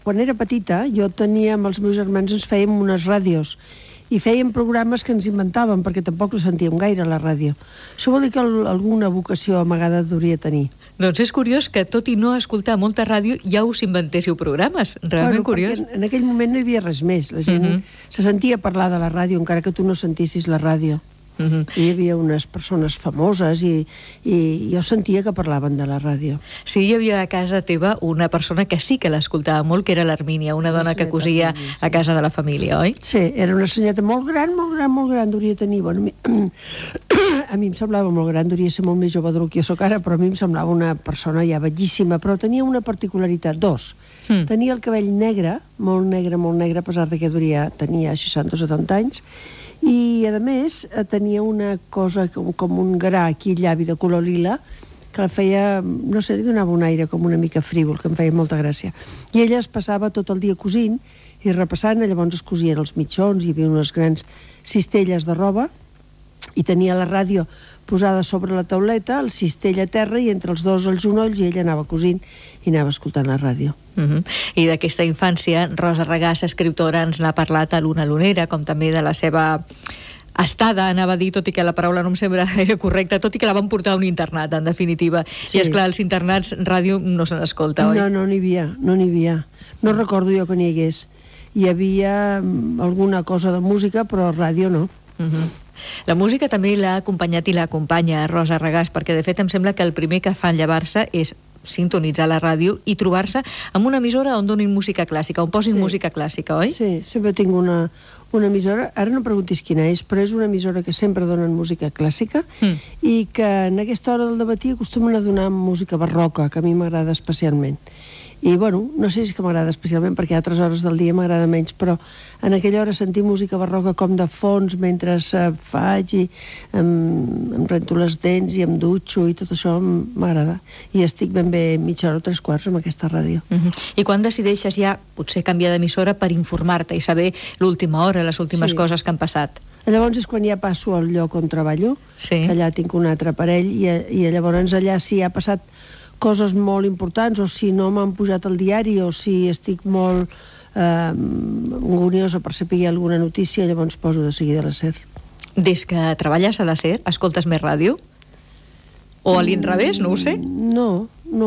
Quan era petita, jo tenia amb els meus germans, ens fèiem unes ràdios i fèiem programes que ens inventàvem, perquè tampoc la sentíem gaire, la ràdio. Això vol dir que alguna vocació amagada hauria tenir. Doncs és curiós que, tot i no escoltar molta ràdio, ja us inventéssiu programes. Realment curiós. En aquell moment no hi havia res més. La gent se sentia parlar de la ràdio, encara que tu no sentissis la ràdio. Hi havia unes persones famoses i jo sentia que parlaven de la ràdio. Sí, hi havia a casa teva una persona que sí que l'escoltava molt, que era l'Hermínia, una dona que cosia a casa de la família, oi? Sí, era una senyora molt gran, hauria de tenir... Bueno, a mi em semblava molt gran, hauria de ser molt més jove del que jo soc ara, però a mi em semblava una persona ja bellíssima, però tenia una particularitat, dos. Tenia el cabell negre, molt negre, a pesar que tenia 60 o 70 anys, i a més tenia una cosa com un gra aquí al llavi de color lila que la feia, no sé, li donava un aire com una mica frívol, que em feia molta gràcia. I ella es passava tot el dia cosint i repassant, llavors es cosien els mitjons, hi havia unes grans cistelles de roba i tenia la ràdio posada sobre la tauleta, el cistell a terra i entre els dos els genolls, i ella anava cosint i anava escoltant la ràdio. I d'aquesta infància, Rosa Regàs, escriptora, ens n'ha parlat a l'Una Lunera, com també de la seva estada, anava a dir, tot i que la paraula no em sembla gaire correcta, tot i que la van portar a un internat, en definitiva. Sí. I, esclar, als internats ràdio no se n'escolta, oi? No n'hi havia. No recordo jo que n'hi hagués. Hi havia alguna cosa de música, però ràdio no. La música també l'ha acompanyat i l'acompanya Rosa Regàs, perquè de fet em sembla que el primer que fa en llevar-se és sintonitzar la ràdio i trobar-se amb una emissora on donin música clàssica, on posin música clàssica, oi? Sí, sempre tinc una emissora, ara no preguntis quina és, però és una emissora que sempre donen música clàssica i que en aquesta hora del dematí acostumen a donar música barroca, que a mi m'agrada especialment. I, bueno, no sé si és que m'agrada especialment, perquè a altres hores del dia m'agrada menys, però en aquella hora sentir música barroca com de fons mentre faig i em rento les dents i em dutxo i tot això m'agrada. I estic ben bé mitja hora o 3/4 amb aquesta ràdio. I quan decideixes ja potser canviar d'emissora per informar-te i saber l'última hora, les últimes coses que han passat? Llavors és quan ja passo al lloc on treballo, que allà tinc un altre aparell, i llavors allà si ha passat coses molt importants, o si no m'han pujat al diari, o si estic molt angoniosa per saber alguna notícia, llavors poso de seguida la SER. Des que treballes a la SER, escoltes més ràdio? O a l'inrevés, no ho sé? No.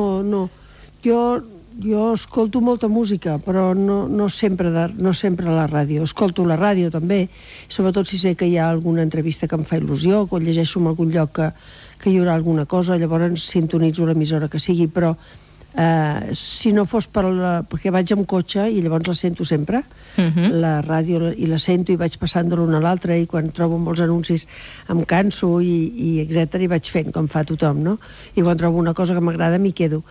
Jo escolto molta música, però no sempre a la ràdio. Escolto la ràdio també, sobretot si sé que hi ha alguna entrevista que em fa il·lusió, o llegeixo en algun lloc que hi haurà alguna cosa, llavors sintonitzo l'emissora que sigui, però si no fos perquè vaig amb cotxe i llavors la sento sempre, la ràdio, i la sento i vaig passant de l'una a l'altra, i quan trobo molts anuncis em canso i etcètera, i vaig fent com fa tothom, no? I quan trobo una cosa que m'agrada m'hi quedo.